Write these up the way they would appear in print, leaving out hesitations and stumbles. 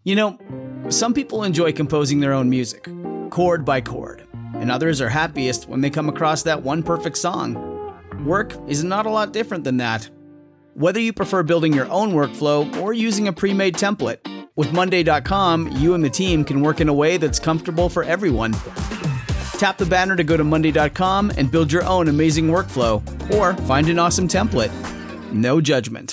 You know, some people enjoy composing their own music, chord by chord, and others are happiest when they come across that one perfect song. Work is not a lot different than that. Whether you prefer building your own workflow or using a pre-made template, with Monday.com, you and the team can work in a way that's comfortable for everyone. Tap the banner to go to Monday.com and build your own amazing workflow, or find an awesome template. No judgment.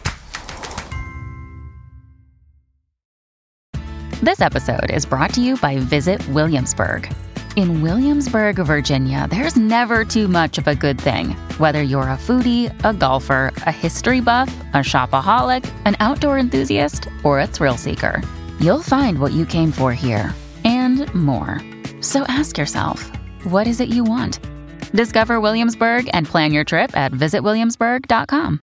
This episode is brought to you by Visit Williamsburg. In Williamsburg, Virginia, there's never too much of a good thing. Whether you're a foodie, a golfer, a history buff, a shopaholic, an outdoor enthusiast, or a thrill seeker, you'll find what you came for here and more. So ask yourself, what is it you want? Discover Williamsburg and plan your trip at visitwilliamsburg.com.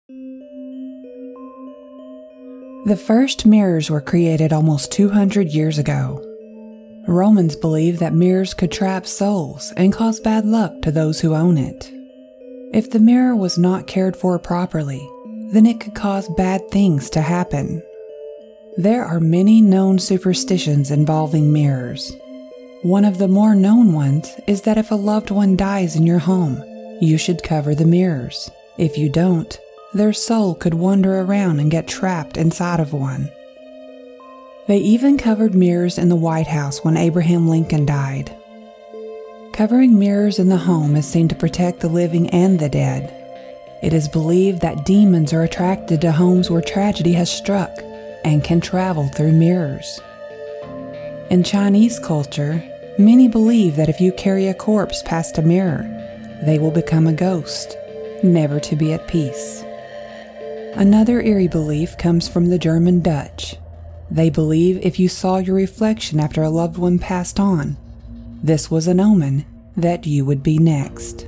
The first mirrors were created almost 200 years ago. Romans believed that mirrors could trap souls and cause bad luck to those who own it. If the mirror was not cared for properly, then it could cause bad things to happen. There are many known superstitions involving mirrors. One of the more known ones is that if a loved one dies in your home, you should cover the mirrors. If you don't, their soul could wander around and get trapped inside of one. They even covered mirrors in the White House when Abraham Lincoln died. Covering mirrors in the home is seen to protect the living and the dead. It is believed that demons are attracted to homes where tragedy has struck and can travel through mirrors. In Chinese culture, many believe that if you carry a corpse past a mirror, they will become a ghost, never to be at peace. Another eerie belief comes from the German Dutch. They believe if you saw your reflection after a loved one passed on, this was an omen that you would be next.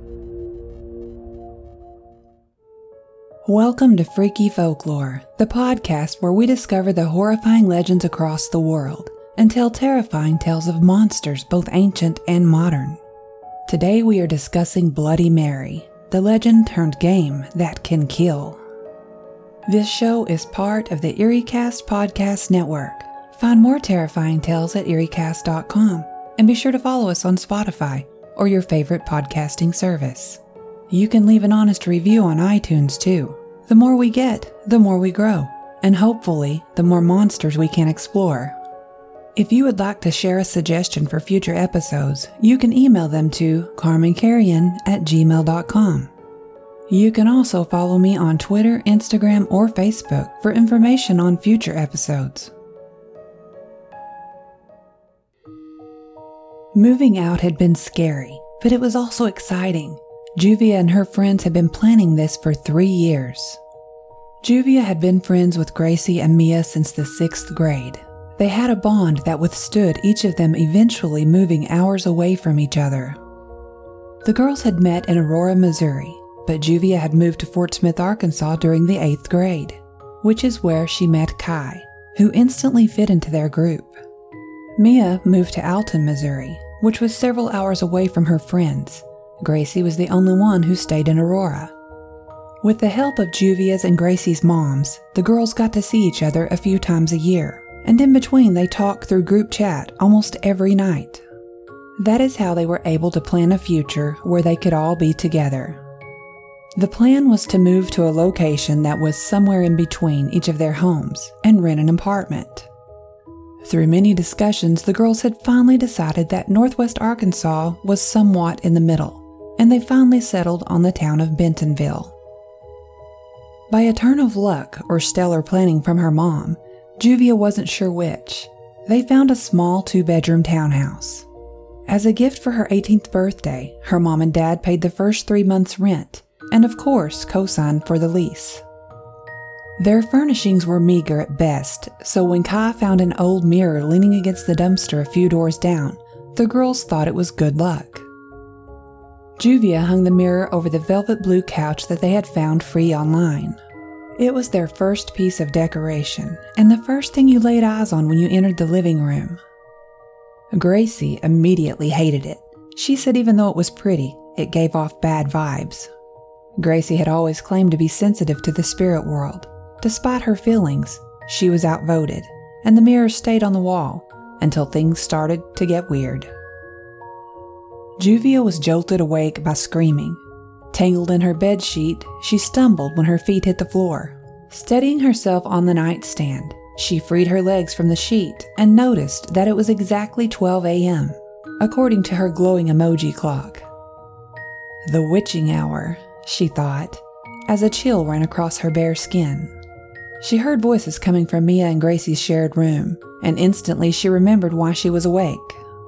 Welcome to Freaky Folklore, the podcast where we discover the horrifying legends across the world and tell terrifying tales of monsters both ancient and modern. Today we are discussing Bloody Mary, the legend turned game that can kill. This show is part of the EerieCast podcast network. Find more terrifying tales at EerieCast.com and be sure to follow us on Spotify or your favorite podcasting service. You can leave an honest review on iTunes too. The more we get, the more we grow, and hopefully the more monsters we can explore. If you would like to share a suggestion for future episodes, you can email them to carmencarrion@gmail.com. You can also follow me on Twitter, Instagram, or Facebook for information on future episodes. Moving out had been scary, but it was also exciting. Juvia and her friends had been planning this for 3 years. Juvia had been friends with Gracie and Mia since the 6th grade. They had a bond that withstood each of them eventually moving hours away from each other. The girls had met in Aurora, Missouri, but Juvia had moved to Fort Smith, Arkansas during the 8th grade, which is where she met Kai, who instantly fit into their group. Mia moved to Alton, Missouri, which was several hours away from her friends. Gracie was the only one who stayed in Aurora. With the help of Juvia's and Gracie's moms, the girls got to see each other a few times a year, and in between they talked through group chat almost every night. That is how they were able to plan a future where they could all be together. The plan was to move to a location that was somewhere in between each of their homes and rent an apartment. Through many discussions, the girls had finally decided that Northwest Arkansas was somewhat in the middle, and they finally settled on the town of Bentonville. By a turn of luck or stellar planning from her mom, Juvia wasn't sure which. They found a small 2-bedroom townhouse. As a gift for her 18th birthday, her mom and dad paid the first 3 months' rent, and of course co-signed for the lease. Their furnishings were meager at best, so when Kai found an old mirror leaning against the dumpster a few doors down, the girls thought it was good luck. Juvia hung the mirror over the velvet blue couch that they had found free online. It was their first piece of decoration, and the first thing you laid eyes on when you entered the living room. Gracie immediately hated it. She said even though it was pretty, it gave off bad vibes. Gracie had always claimed to be sensitive to the spirit world. Despite her feelings, she was outvoted, and the mirror stayed on the wall until things started to get weird. Juvia was jolted awake by screaming. Tangled in her bedsheet, she stumbled when her feet hit the floor. Steadying herself on the nightstand, she freed her legs from the sheet and noticed that it was exactly 12 a.m., according to her glowing emoji clock. The witching hour, she thought, as a chill ran across her bare skin. She heard voices coming from Mia and Gracie's shared room, and instantly she remembered why she was awake.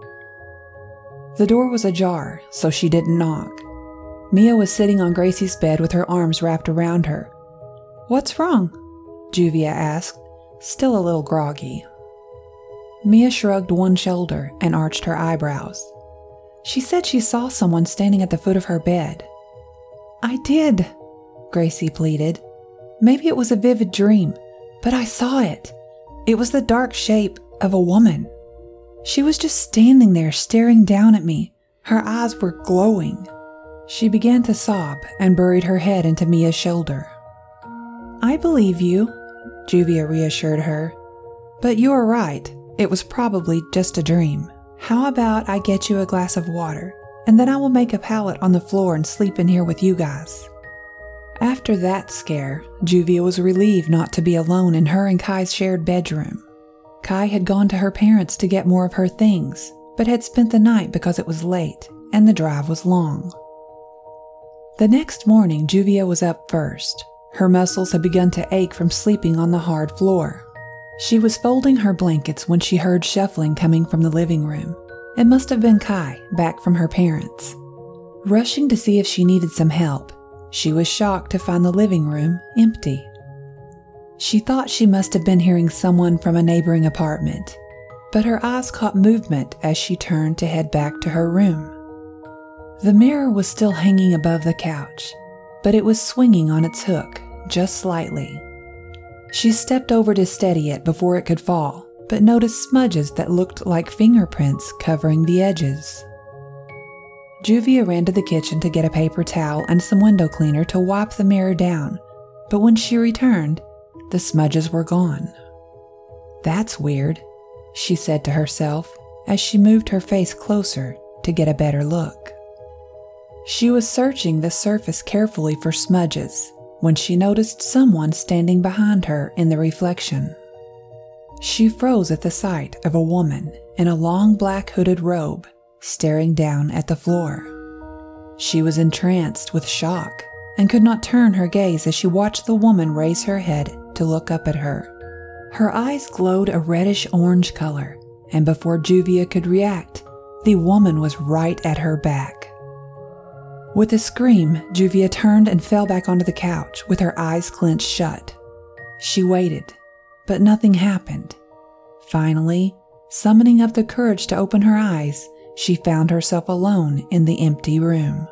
The door was ajar, so she didn't knock. Mia was sitting on Gracie's bed with her arms wrapped around her. "What's wrong?" Juvia asked, still a little groggy. Mia shrugged one shoulder and arched her eyebrows. She said she saw someone standing at the foot of her bed. "I did," Gracie pleaded. "Maybe it was a vivid dream, but I saw it. It was the dark shape of a woman. She was just standing there staring down at me. Her eyes were glowing." She began to sob and buried her head into Mia's shoulder. "I believe you," Juvia reassured her. "But you are right. It was probably just a dream. How about I get you a glass of water, and then I will make a pallet on the floor and sleep in here with you guys." After that scare, Juvia was relieved not to be alone in her and Kai's shared bedroom. Kai had gone to her parents' to get more of her things, but had spent the night because it was late and the drive was long. The next morning, Juvia was up first. Her muscles had begun to ache from sleeping on the hard floor. She was folding her blankets when she heard shuffling coming from the living room. It must have been Kai, back from her parents. Rushing to see if she needed some help, she was shocked to find the living room empty. She thought she must have been hearing someone from a neighboring apartment, but her eyes caught movement as she turned to head back to her room. The mirror was still hanging above the couch, but it was swinging on its hook, just slightly. She stepped over to steady it before it could fall, but noticed smudges that looked like fingerprints covering the edges. Juvia ran to the kitchen to get a paper towel and some window cleaner to wipe the mirror down, but when she returned, the smudges were gone. "That's weird," she said to herself as she moved her face closer to get a better look. She was searching the surface carefully for smudges when she noticed someone standing behind her in the reflection. She froze at the sight of a woman in a long black hooded robe staring down at the floor. She was entranced with shock and could not turn her gaze as she watched the woman raise her head to look up at her. Her eyes glowed a reddish-orange color, and before Juvia could react, the woman was right at her back. With a scream, Juvia turned and fell back onto the couch with her eyes clenched shut. She waited, but nothing happened. Finally, summoning up the courage to open her eyes, she found herself alone in the empty room.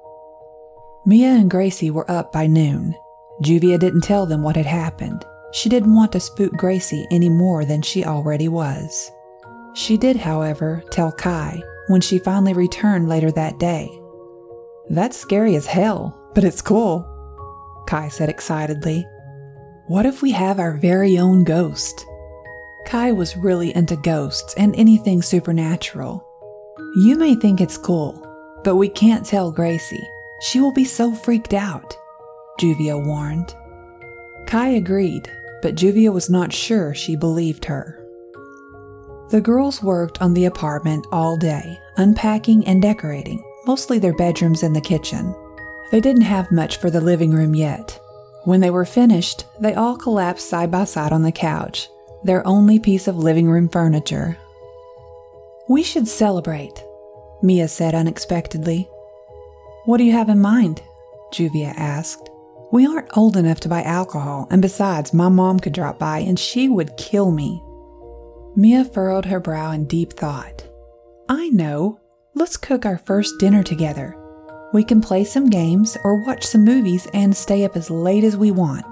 Mia and Gracie were up by noon. Juvia didn't tell them what had happened. She didn't want to spook Gracie any more than she already was. She did, however, tell Kai when she finally returned later that day. "That's scary as hell, but it's cool," Kai said excitedly. "What if we have our very own ghost?" Kai was really into ghosts and anything supernatural. "You may think it's cool, but we can't tell Gracie. She will be so freaked out," Juvia warned. Kai agreed, but Juvia was not sure she believed her. The girls worked on the apartment all day, unpacking and decorating, mostly their bedrooms and the kitchen. They didn't have much for the living room yet. When they were finished, they all collapsed side by side on the couch, their only piece of living room furniture. "We should celebrate," Mia said unexpectedly. "What do you have in mind?" Juvia asked. "We aren't old enough to buy alcohol, and besides, my mom could drop by and she would kill me." Mia furrowed her brow in deep thought. "I know. Let's cook our first dinner together. We can play some games or watch some movies and stay up as late as we want."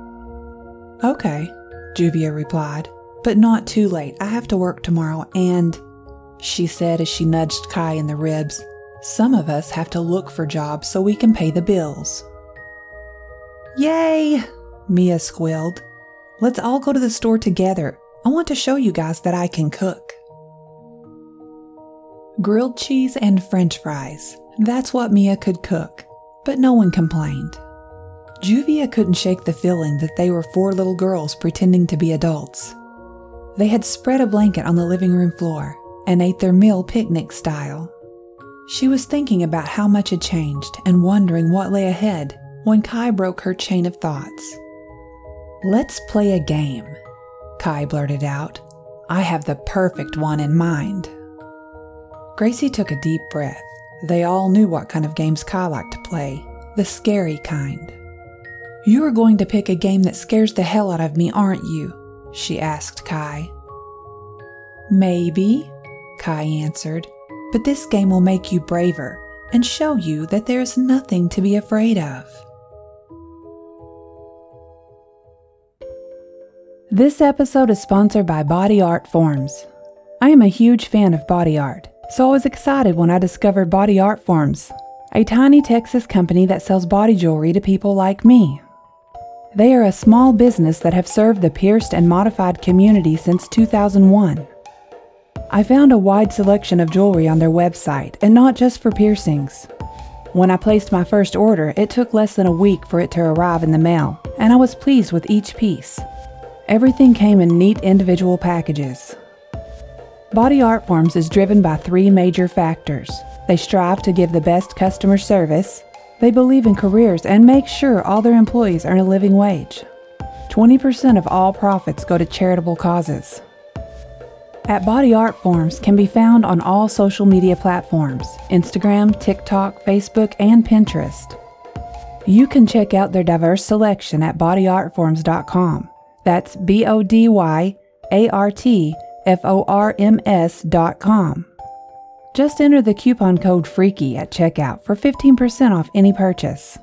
"Okay," Juvia replied, "but not too late. I have to work tomorrow and," she said as she nudged Kai in the ribs, "some of us have to look for jobs so we can pay the bills." "Yay!" Mia squealed. "Let's all go to the store together. I want to show you guys that I can cook. Grilled cheese and French fries. That's what Mia could cook, but no one complained. Juvia couldn't shake the feeling that they were 4 little girls pretending to be adults. They had spread a blanket on the living room floor and ate their meal picnic style. She was thinking about how much had changed and wondering what lay ahead when Kai broke her chain of thoughts. "Let's play a game," Kai blurted out. "I have the perfect one in mind." Gracie took a deep breath. They all knew what kind of games Kai liked to play, the scary kind. "You are going to pick a game that scares the hell out of me, aren't you?" she asked Kai. "Maybe," Kai answered, "but this game will make you braver and show you that there is nothing to be afraid of." This episode is sponsored by Body Art Forms. I am a huge fan of body art, so I was excited when I discovered Body Art Forms, a tiny Texas company that sells body jewelry to people like me. They are a small business that have served the pierced and modified community since 2001. I found a wide selection of jewelry on their website, and not just for piercings. When I placed my first order, it took less than a week for it to arrive in the mail, and I was pleased with each piece. Everything came in neat individual packages. Body Art Forms is driven by 3 major factors. They strive to give the best customer service, they believe in careers, and make sure all their employees earn a living wage. 20% of all profits go to charitable causes. At Body Art Forms can be found on all social media platforms, Instagram, TikTok, Facebook, and Pinterest. You can check out their diverse selection at bodyartforms.com. That's BODYARTFORMS.com. Just enter the coupon code FREAKY at checkout for 15% off any purchase.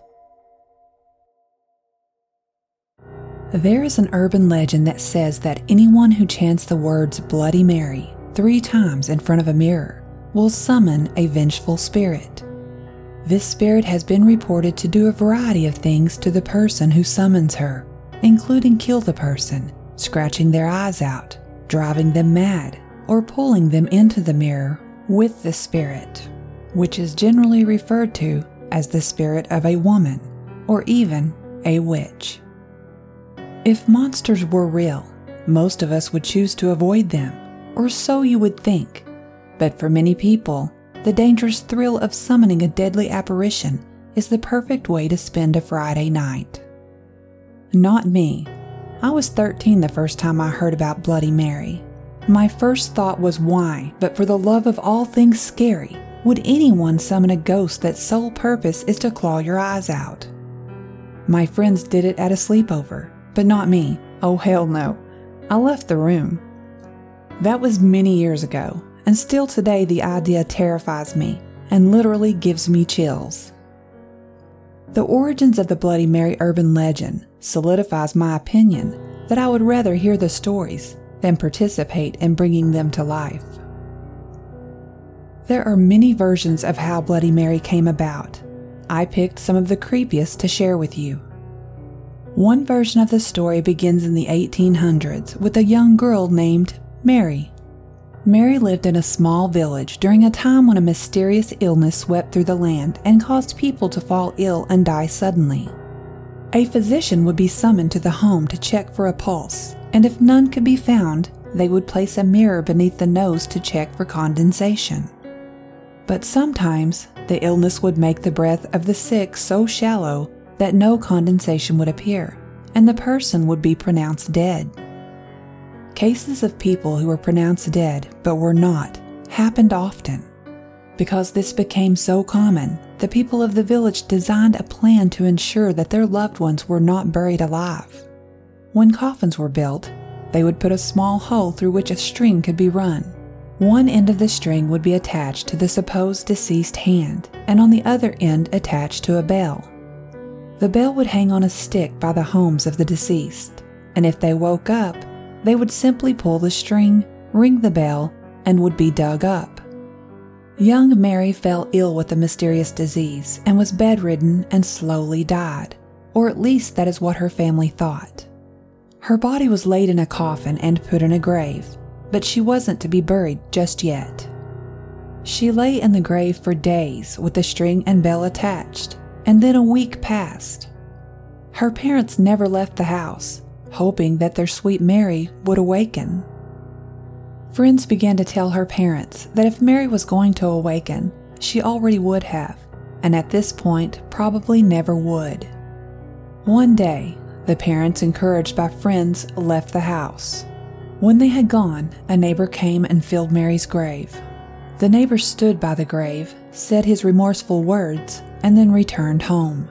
There is an urban legend that says that anyone who chants the words Bloody Mary 3 times in front of a mirror will summon a vengeful spirit. This spirit has been reported to do a variety of things to the person who summons her, including kill the person, scratching their eyes out, driving them mad, or pulling them into the mirror with the spirit, which is generally referred to as the spirit of a woman or even a witch. If monsters were real, most of us would choose to avoid them, or so you would think. But for many people, the dangerous thrill of summoning a deadly apparition is the perfect way to spend a Friday night. Not me. I was 13 the first time I heard about Bloody Mary. My first thought was why, but for the love of all things scary, would anyone summon a ghost that sole purpose is to claw your eyes out? My friends did it at a sleepover, but not me. Oh hell no. I left the room. That was many years ago, and still today the idea terrifies me and literally gives me chills. The origins of the Bloody Mary urban legend solidifies my opinion that I would rather hear the stories than participate in bringing them to life. There are many versions of how Bloody Mary came about. I picked some of the creepiest to share with you. One version of the story begins in the 1800s with a young girl named Mary. Mary lived in a small village during a time when a mysterious illness swept through the land and caused people to fall ill and die suddenly. A physician would be summoned to the home to check for a pulse, and if none could be found, they would place a mirror beneath the nose to check for condensation. But sometimes, the illness would make the breath of the sick so shallow that no condensation would appear, and the person would be pronounced dead. Cases of people who were pronounced dead but were not happened often. Because this became so common, the people of the village designed a plan to ensure that their loved ones were not buried alive. When coffins were built, they would put a small hole through which a string could be run. One end of the string would be attached to the supposed deceased hand, and on the other end attached to a bell. The bell would hang on a stick by the homes of the deceased, and if they woke up, they would simply pull the string, ring the bell, and would be dug up. Young Mary fell ill with a mysterious disease and was bedridden and slowly died, or at least that is what her family thought. Her body was laid in a coffin and put in a grave, but she wasn't to be buried just yet. She lay in the grave for days with the string and bell attached, and then a week passed. Her parents never left the house, hoping that their sweet Mary would awaken. Friends began to tell her parents that if Mary was going to awaken, she already would have, and at this point probably never would. One day, the parents, encouraged by friends, left the house. When they had gone, a neighbor came and filled Mary's grave. The neighbor stood by the grave, said his remorseful words, and then returned home.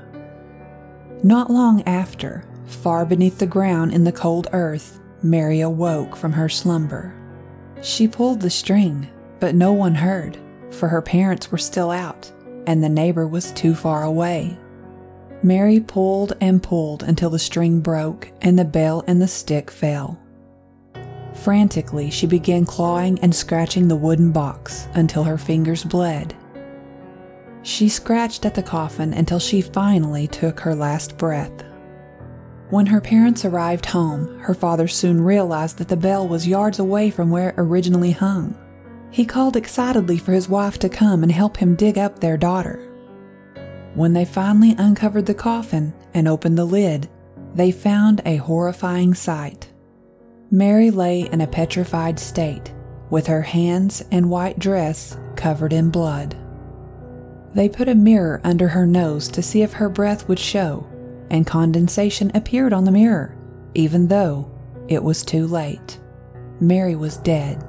Not long after, far beneath the ground in the cold earth, Mary awoke from her slumber. She pulled the string, but no one heard, for her parents were still out, and the neighbor was too far away. Mary pulled and pulled until the string broke and the bell and the stick fell. Frantically, she began clawing and scratching the wooden box until her fingers bled. She scratched at the coffin until she finally took her last breath. When her parents arrived home, her father soon realized that the bell was yards away from where it originally hung. He called excitedly for his wife to come and help him dig up their daughter. When they finally uncovered the coffin and opened the lid, they found a horrifying sight. Mary lay in a petrified state, with her hands and white dress covered in blood. They put a mirror under her nose to see if her breath would show, and condensation appeared on the mirror, even though it was too late. Mary was dead.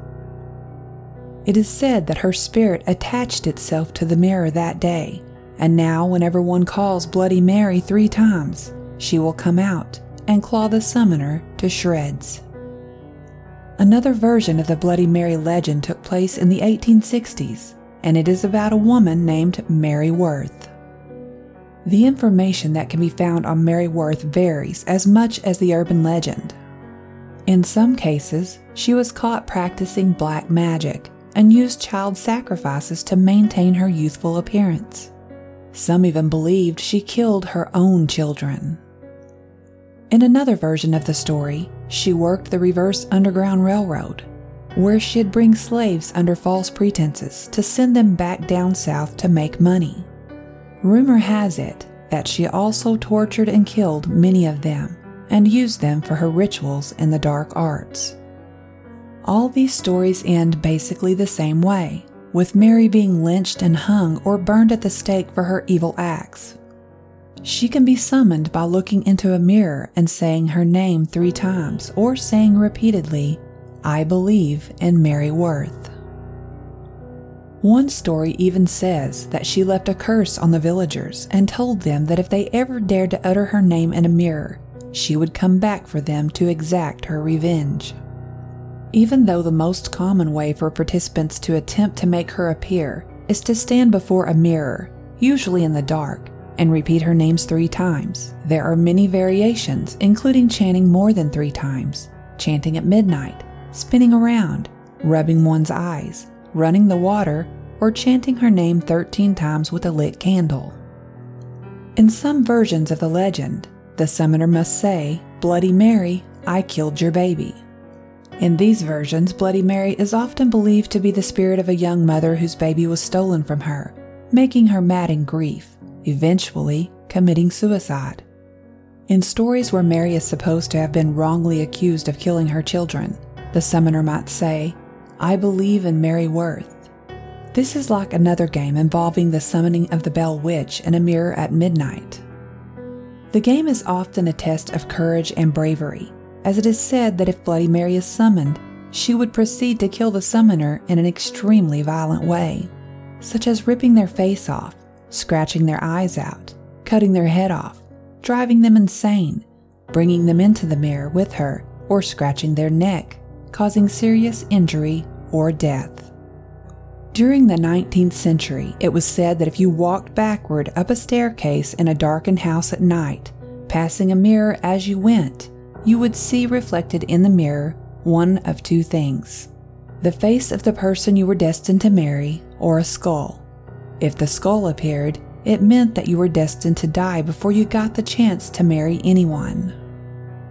It is said that her spirit attached itself to the mirror that day, and now whenever one calls Bloody Mary 3 times, she will come out and claw the summoner to shreds. Another version of the Bloody Mary legend took place in the 1860s, and it is about a woman named Mary Worth. The information that can be found on Mary Worth varies as much as the urban legend. In some cases, she was caught practicing black magic and used child sacrifices to maintain her youthful appearance. Some even believed she killed her own children. In another version of the story, she worked the reverse Underground Railroad, where she'd bring slaves under false pretenses to send them back down south to make money. Rumor has it that she also tortured and killed many of them and used them for her rituals in the dark arts. All these stories end basically the same way, with Mary being lynched and hung or burned at the stake for her evil acts. She can be summoned by looking into a mirror and saying her name 3 times or saying repeatedly, "I believe in Mary Worth." One story even says that she left a curse on the villagers and told them that if they ever dared to utter her name in a mirror, she would come back for them to exact her revenge. Even though the most common way for participants to attempt to make her appear is to stand before a mirror, usually in the dark, and repeat her names 3 times, there are many variations, including chanting more than 3 times, chanting at midnight, spinning around, rubbing one's eyes, running the water, or chanting her name 13 times with a lit candle. In some versions of the legend, the summoner must say, "Bloody Mary, I killed your baby." In these versions, Bloody Mary is often believed to be the spirit of a young mother whose baby was stolen from her, making her mad in grief, eventually committing suicide. In stories where Mary is supposed to have been wrongly accused of killing her children, the summoner might say, "I believe in Mary Worth." This is like another game involving the summoning of the Bell Witch in a mirror at midnight. The game is often a test of courage and bravery, as it is said that if Bloody Mary is summoned, she would proceed to kill the summoner in an extremely violent way, such as ripping their face off, scratching their eyes out, cutting their head off, driving them insane, bringing them into the mirror with her, or scratching their neck, causing serious injury or death. During the 19th century, it was said that if you walked backward up a staircase in a darkened house at night, passing a mirror as you went, you would see reflected in the mirror one of 2 things: the face of the person you were destined to marry, or a skull. If the skull appeared, it meant that you were destined to die before you got the chance to marry anyone.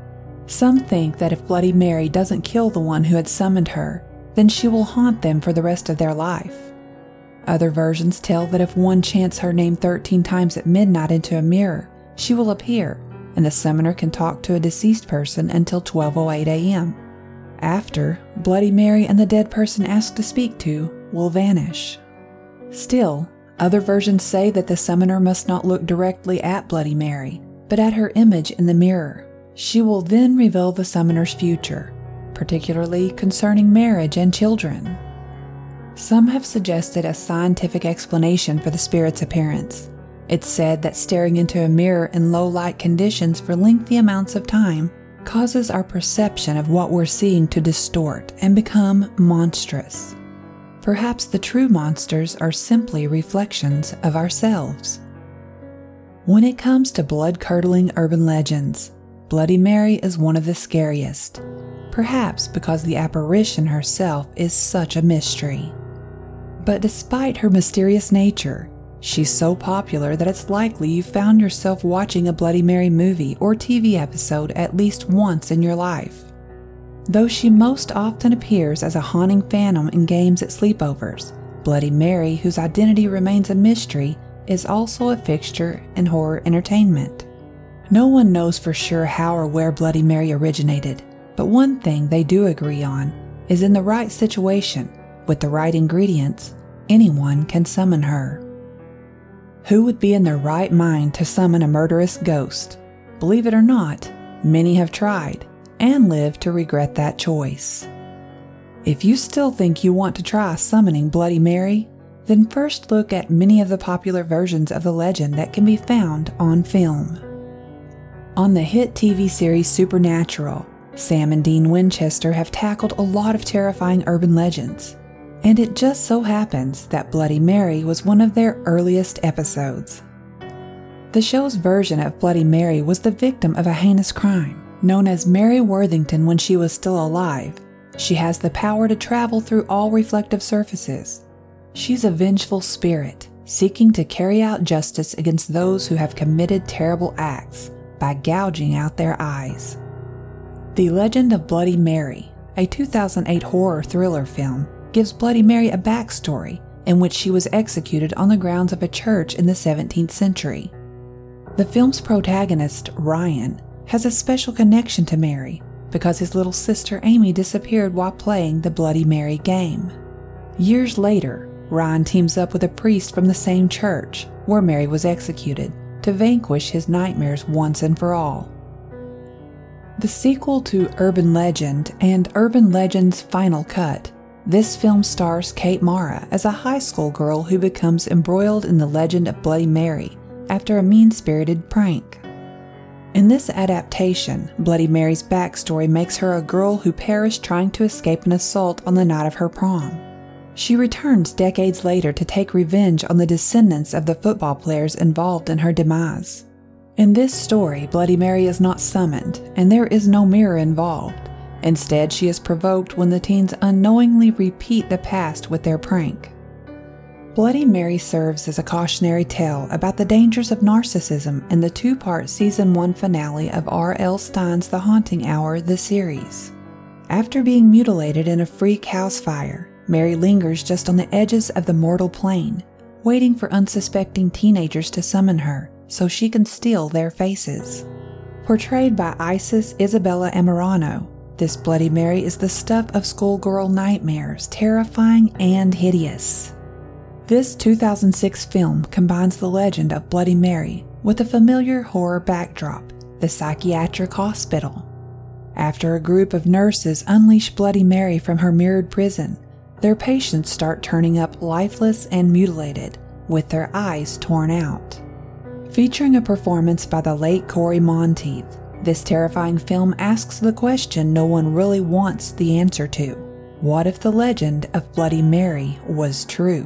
Some think that if Bloody Mary doesn't kill the one who had summoned her, then she will haunt them for the rest of their life. Other versions tell that if one chants her name 13 times at midnight into a mirror, she will appear, and the summoner can talk to a deceased person until 12:08 a.m. After, Bloody Mary and the dead person asked to speak to will vanish. Still, other versions say that the summoner must not look directly at Bloody Mary, but at her image in the mirror. She will then reveal the summoner's future, particularly concerning marriage and children. Some have suggested a scientific explanation for the spirit's appearance. It's said that staring into a mirror in low light conditions for lengthy amounts of time causes our perception of what we're seeing to distort and become monstrous. Perhaps the true monsters are simply reflections of ourselves. When it comes to blood-curdling urban legends, Bloody Mary is one of the scariest, perhaps because the apparition herself is such a mystery. But despite her mysterious nature, she's so popular that it's likely you found yourself watching a Bloody Mary movie or TV episode at least once in your life. Though she most often appears as a haunting phantom in games at sleepovers, Bloody Mary, whose identity remains a mystery, is also a fixture in horror entertainment. No one knows for sure how or where Bloody Mary originated, but one thing they do agree on is in the right situation, with the right ingredients, anyone can summon her. Who would be in their right mind to summon a murderous ghost? Believe it or not, many have tried and lived to regret that choice. If you still think you want to try summoning Bloody Mary, then first look at many of the popular versions of the legend that can be found on film. On the hit TV series Supernatural, Sam and Dean Winchester have tackled a lot of terrifying urban legends, and it just so happens that Bloody Mary was one of their earliest episodes. The show's version of Bloody Mary was the victim of a heinous crime, known as Mary Worthington when she was still alive. She has the power to travel through all reflective surfaces. She's a vengeful spirit, seeking to carry out justice against those who have committed terrible acts by gouging out their eyes. The Legend of Bloody Mary, a 2008 horror thriller film, gives Bloody Mary a backstory in which she was executed on the grounds of a church in the 17th century. The film's protagonist, Ryan, has a special connection to Mary because his little sister Amy disappeared while playing the Bloody Mary game. Years later, Ryan teams up with a priest from the same church where Mary was executed to vanquish his nightmares once and for all. The sequel to Urban Legend and Urban Legend's Final Cut, this film stars Kate Mara as a high school girl who becomes embroiled in the legend of Bloody Mary after a mean-spirited prank. In this adaptation, Bloody Mary's backstory makes her a girl who perished trying to escape an assault on the night of her prom. She returns decades later to take revenge on the descendants of the football players involved in her demise. In this story, Bloody Mary is not summoned, and there is no mirror involved. Instead, she is provoked when the teens unknowingly repeat the past with their prank. Bloody Mary serves as a cautionary tale about the dangers of narcissism in the two-part Season 1 finale of R.L. Stine's The Haunting Hour, the series. After being mutilated in a freak house fire, Mary lingers just on the edges of the mortal plane, waiting for unsuspecting teenagers to summon her so she can steal their faces. Portrayed by Isis Isabella Amorano, this Bloody Mary is the stuff of schoolgirl nightmares, terrifying and hideous. This 2006 film combines the legend of Bloody Mary with a familiar horror backdrop, the psychiatric hospital. After a group of nurses unleash Bloody Mary from her mirrored prison, their patients start turning up lifeless and mutilated, with their eyes torn out. Featuring a performance by the late Corey Monteith, this terrifying film asks the question no one really wants the answer to. What if the legend of Bloody Mary was true?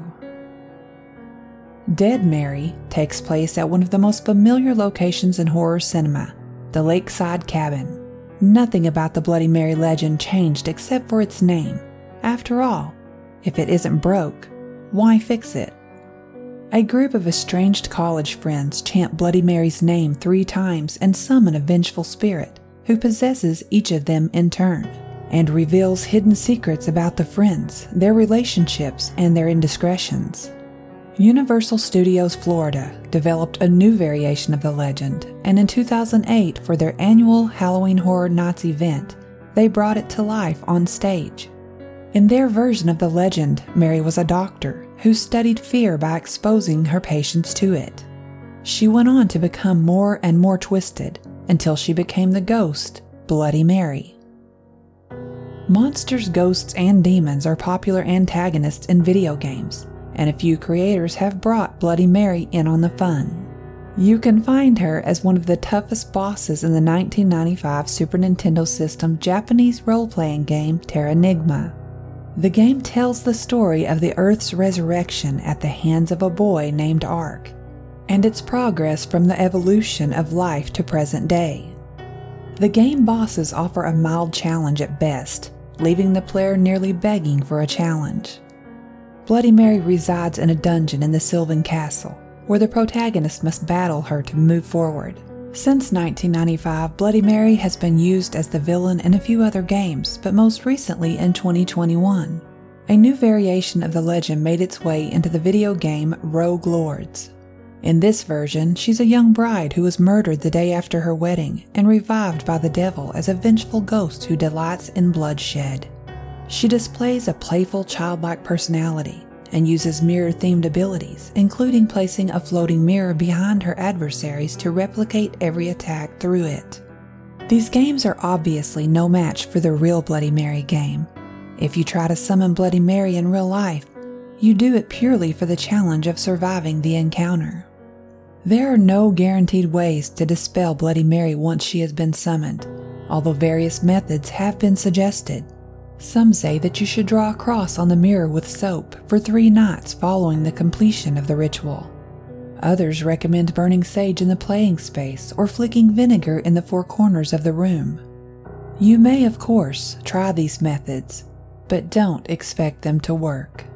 Dead Mary takes place at one of the most familiar locations in horror cinema, the Lakeside Cabin. Nothing about the Bloody Mary legend changed except for its name. After all, if it isn't broke, why fix it? A group of estranged college friends chant Bloody Mary's name 3 times and summon a vengeful spirit, who possesses each of them in turn, and reveals hidden secrets about the friends, their relationships, and their indiscretions. Universal Studios Florida developed a new variation of the legend, and in 2008, for their annual Halloween Horror Nights event, they brought it to life on stage. In their version of the legend, Mary was a doctor who studied fear by exposing her patients to it. She went on to become more and more twisted until she became the ghost, Bloody Mary. Monsters, ghosts, and demons are popular antagonists in video games, and a few creators have brought Bloody Mary in on the fun. You can find her as one of the toughest bosses in the 1995 Super Nintendo system Japanese role-playing game Terranigma. The game tells the story of the Earth's resurrection at the hands of a boy named Ark, and its progress from the evolution of life to present day. The game bosses offer a mild challenge at best, leaving the player nearly begging for a challenge. Bloody Mary resides in a dungeon in the Sylvan Castle, where the protagonist must battle her to move forward. Since 1995, Bloody Mary has been used as the villain in a few other games, but most recently in 2021. A new variation of the legend made its way into the video game Rogue Lords. In this version, she's a young bride who was murdered the day after her wedding and revived by the devil as a vengeful ghost who delights in bloodshed. She displays a playful, childlike personality and uses mirror-themed abilities, including placing a floating mirror behind her adversaries to replicate every attack through it. These games are obviously no match for the real Bloody Mary game. If you try to summon Bloody Mary in real life, you do it purely for the challenge of surviving the encounter. There are no guaranteed ways to dispel Bloody Mary once she has been summoned, although various methods have been suggested. Some say that you should draw a cross on the mirror with soap for 3 nights following the completion of the ritual. Others recommend burning sage in the playing space or flicking vinegar in the 4 corners of the room. You may, of course, try these methods, but don't expect them to work.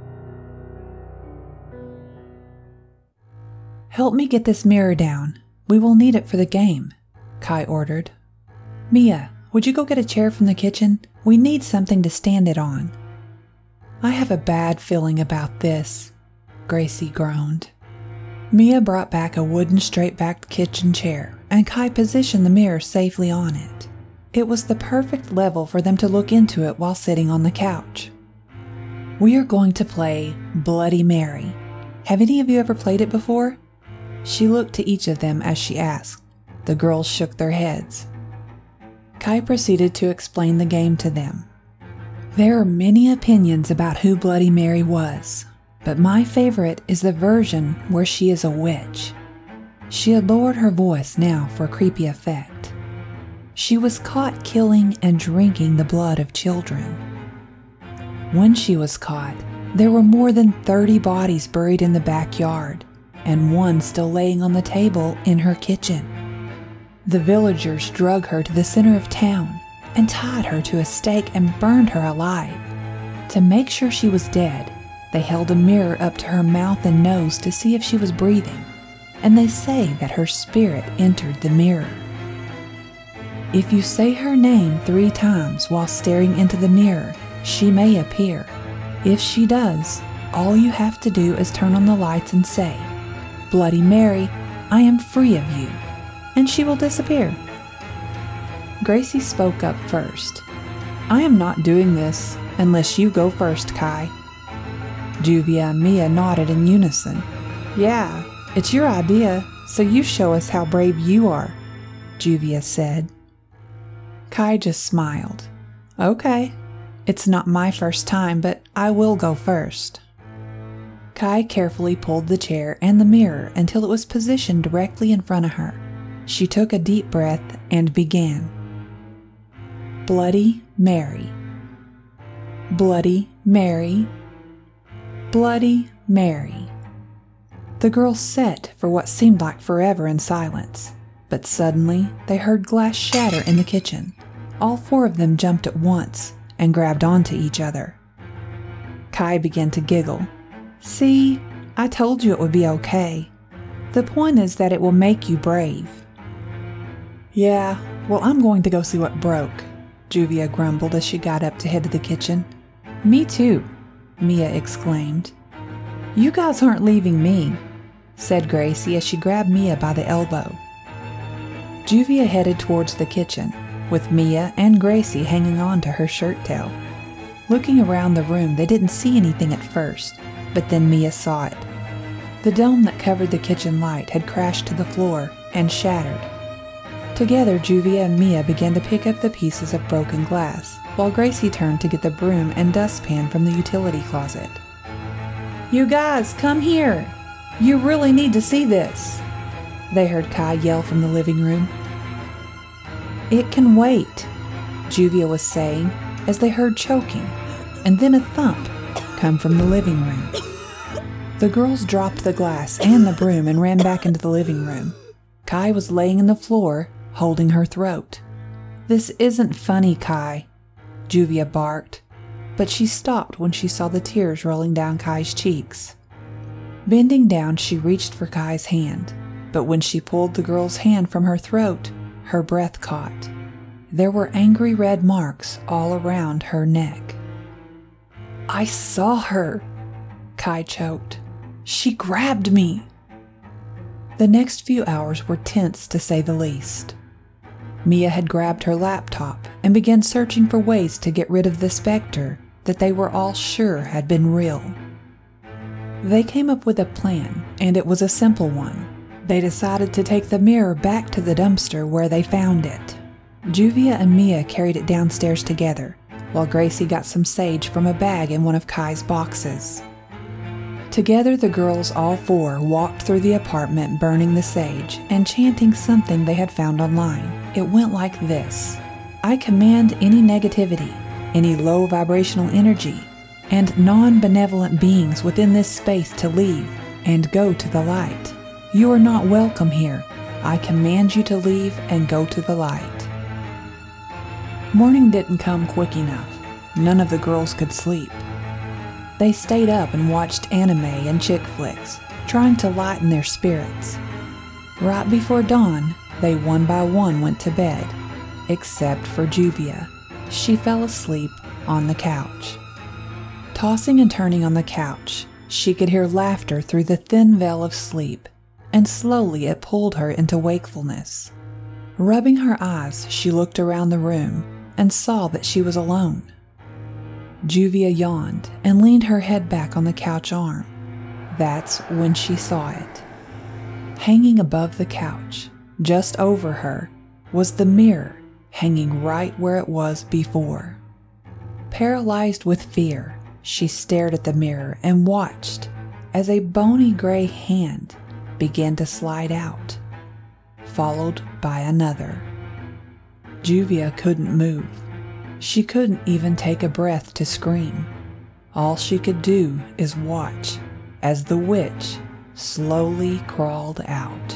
"Help me get this mirror down. We will need it for the game," Kai ordered. "Mia, would you go get a chair from the kitchen? We need something to stand it on." "I have a bad feeling about this," Gracie groaned. Mia brought back a wooden straight-backed kitchen chair, and Kai positioned the mirror safely on it. It was the perfect level for them to look into it while sitting on the couch. "We are going to play Bloody Mary. Have any of you ever played it before?" She looked to each of them as she asked. The girls shook their heads. Kai proceeded to explain the game to them. "There are many opinions about who Bloody Mary was, but my favorite is the version where she is a witch. She had lowered her voice now for creepy effect. She was caught killing and drinking the blood of children. When she was caught, there were more than 30 bodies buried in the backyard, and one still laying on the table in her kitchen. The villagers drug her to the center of town and tied her to a stake and burned her alive. To make sure she was dead, they held a mirror up to her mouth and nose to see if she was breathing, and they say that her spirit entered the mirror. If you say her name 3 times while staring into the mirror, she may appear. If she does, all you have to do is turn on the lights and say, 'Bloody Mary, I am free of you,' and she will disappear." Gracie spoke up first. "I am not doing this unless you go first, Kai." Juvia and Mia nodded in unison. "Yeah, it's your idea, so you show us how brave you are," Juvia said. Kai just smiled. "Okay, it's not my first time, but I will go first." Kai carefully pulled the chair and the mirror until it was positioned directly in front of her. She took a deep breath and began. Bloody Mary. Bloody Mary. Bloody Mary. The girls sat for what seemed like forever in silence, but suddenly they heard glass shatter in the kitchen. All 4 of them jumped at once and grabbed onto each other. Kai began to giggle. "See, I told you it would be okay. The point is that it will make you brave." "Yeah, Well, I'm going to go see what broke, Juvia grumbled as she got up to head to the kitchen. Me too, Mia exclaimed. You guys aren't leaving me, said Gracie as she grabbed Mia by the elbow. Juvia headed towards the kitchen, with Mia and Gracie hanging on to her shirt tail. Looking around the room, they didn't see anything at first, but then Mia saw it. The dome that covered the kitchen light had crashed to the floor and shattered. Together, Juvia and Mia began to pick up the pieces of broken glass, while Gracie turned to get the broom and dustpan from the utility closet. You guys, come here! You really need to see this! They heard Kai yell from the living room. It can wait, Juvia was saying as they heard choking, and then a thump come from the living room. The girls dropped the glass and the broom and ran back into the living room. Kai was laying on the floor, holding her throat. This isn't funny, Kai, Juvia barked, but she stopped when she saw the tears rolling down Kai's cheeks. Bending down, she reached for Kai's hand, but when she pulled the girl's hand from her throat, her breath caught. There were angry red marks all around her neck. I saw her, Kai choked. She grabbed me. The next few hours were tense to say the least. Mia had grabbed her laptop and began searching for ways to get rid of the specter that they were all sure had been real. They came up with a plan, and it was a simple one. They decided to take the mirror back to the dumpster where they found it. Juvia and Mia carried it downstairs together, while Gracie got some sage from a bag in one of Kai's boxes. Together, the girls, all four, walked through the apartment burning the sage and chanting something they had found online. It went like this: I command any negativity, any low vibrational energy, and non-benevolent beings within this space to leave and go to the light. You are not welcome here. I command you to leave and go to the light. Morning didn't come quick enough. None of the girls could sleep. They stayed up and watched anime and chick flicks, trying to lighten their spirits. Right before dawn, they one by one went to bed, except for Juvia. She fell asleep on the couch. Tossing and turning on the couch, she could hear laughter through the thin veil of sleep, and slowly it pulled her into wakefulness. Rubbing her eyes, she looked around the room and saw that she was alone. Juvia yawned and leaned her head back on the couch arm. That's when she saw it. Hanging above the couch, just over her, was the mirror hanging right where it was before. Paralyzed with fear, she stared at the mirror and watched as a bony gray hand began to slide out, followed by another. Juvia couldn't move. She couldn't even take a breath to scream. All she could do is watch as the witch slowly crawled out.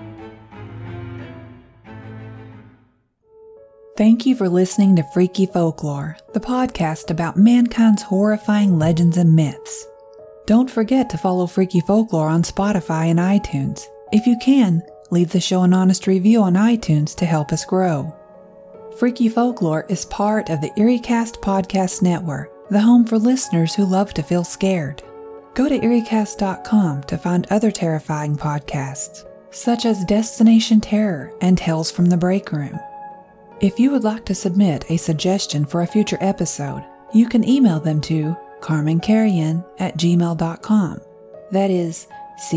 Thank you for listening to Freaky Folklore, the podcast about mankind's horrifying legends and myths. Don't forget to follow Freaky Folklore on Spotify and iTunes. If you can, leave the show an honest review on iTunes to help us grow. Freaky Folklore is part of the EerieCast Podcast Network, the home for listeners who love to feel scared. Go to EerieCast.com to find other terrifying podcasts, such as Destination Terror and Tales from the Break Room. If you would like to submit a suggestion for a future episode, you can email them to carmancarrion@gmail.com. That is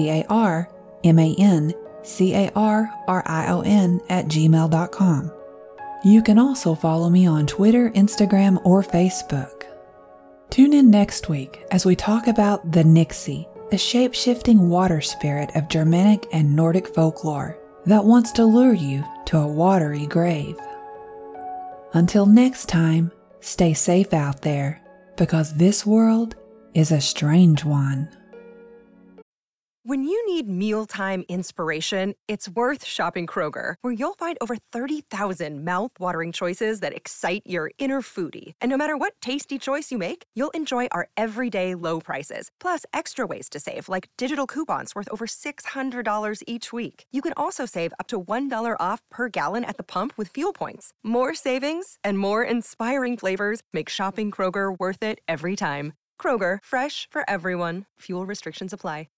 carmancarrion@gmail.com. You can also follow me on Twitter, Instagram, or Facebook. Tune in next week as we talk about the Nixie, a shape-shifting water spirit of Germanic and Nordic folklore that wants to lure you to a watery grave. Until next time, stay safe out there, because this world is a strange one. When you need mealtime inspiration, it's worth shopping Kroger, where you'll find over 30,000 mouth-watering choices that excite your inner foodie. And no matter what tasty choice you make, you'll enjoy our everyday low prices, plus extra ways to save, like digital coupons worth over $600 each week. You can also save up to $1 off per gallon at the pump with fuel points. More savings and more inspiring flavors make shopping Kroger worth it every time. Kroger, fresh for everyone. Fuel restrictions apply.